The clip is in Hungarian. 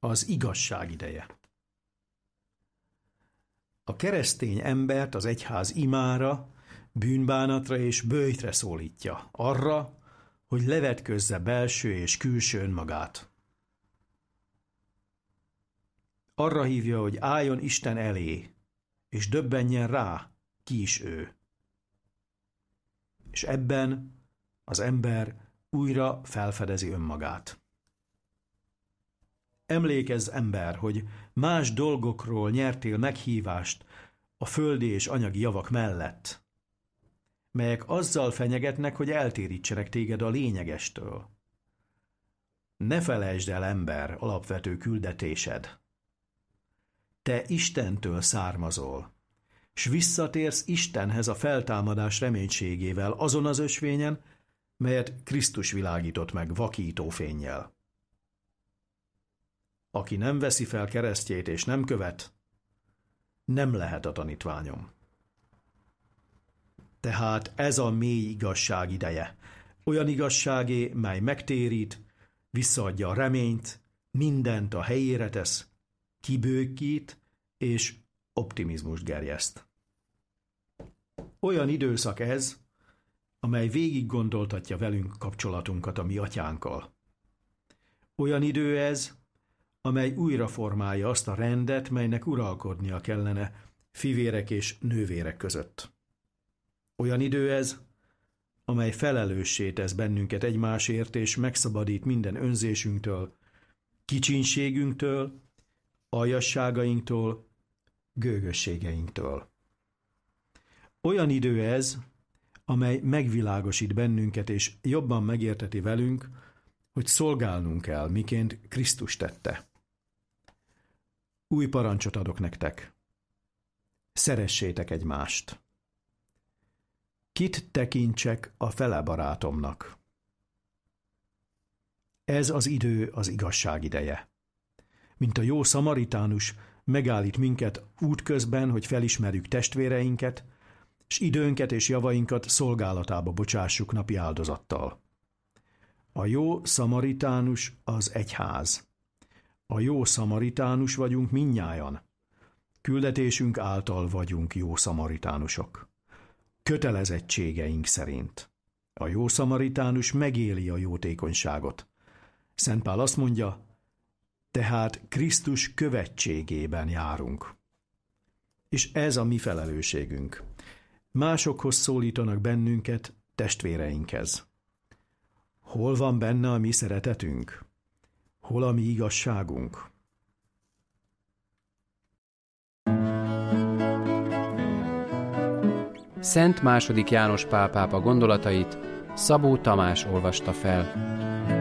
az igazság ideje. A keresztény embert az egyház imára, bűnbánatra és böjtre szólítja, arra, hogy levetközze belső és külső önmagát. Arra hívja, hogy álljon Isten elé, és döbbenjen rá, ki is ő. És ebben az ember újra felfedezi önmagát. Emlékezz, ember, hogy más dolgokról nyertél meghívást a földi és anyagi javak mellett, melyek azzal fenyegetnek, hogy eltérítsenek téged a lényegestől. Ne felejtsd el, ember, alapvető küldetésed. Te Istentől származol, s visszatérsz Istenhez a feltámadás reménységével azon az ösvényen, melyet Krisztus világított meg vakító fénnyel. Aki nem veszi fel keresztjét és nem követ, nem lehet a tanítványom. Tehát ez a mély igazság ideje. Olyan igazságé, mely megtérít, visszaadja a reményt, mindent a helyére tesz, kibőkít és optimizmust gerjeszt. Olyan időszak ez, amely végig gondoltatja velünk kapcsolatunkat a mi atyánkkal. Olyan idő ez, amely újra formálja azt a rendet, melynek uralkodnia kellene fivérek és nővérek között. Olyan idő ez, amely felelőssé tesz bennünket egymásért, és megszabadít minden önzésünktől, kicsinségünktől, aljasságainktól, gőgösségeinktől. Olyan idő ez, amely megvilágosít bennünket, és jobban megérteti velünk, hogy szolgálnunk kell, miként Krisztus tette. Új parancsot adok nektek. Szeressétek egymást. Kit tekintsek a fele barátomnak? Ez az idő az igazság ideje. Mint a jó szamaritánus megállít minket útközben, hogy felismerjük testvéreinket, s időnket és javainkat szolgálatába bocsássuk napi áldozattal. A jó szamaritánus az egyház. A jó szamaritánus vagyunk mindnyájan. Küldetésünk által vagyunk jó szamaritánusok. Kötelezettségeink szerint. A jó szamaritánus megéli a jótékonyságot. Szent Pál azt mondja, tehát Krisztus követségében járunk. És ez a mi felelősségünk. Másokhoz szólítanak bennünket, testvéreinkhez. Hol van benne a mi szeretetünk? Hol a mi igazságunk? Szent II. János Pál pápa gondolatait Szabó Tamás olvasta fel.